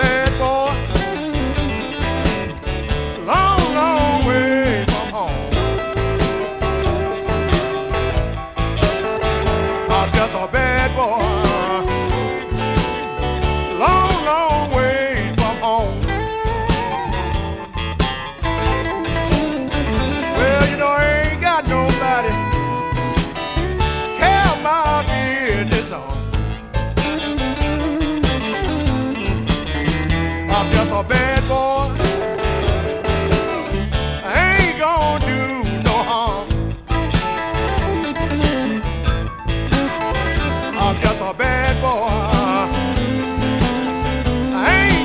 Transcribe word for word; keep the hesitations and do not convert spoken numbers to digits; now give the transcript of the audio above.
bad boy, long, long way from home. I'm just a bad boy, long, long way from home. Well, you know, I ain't got nobody care about business on. I'm just a bad boy,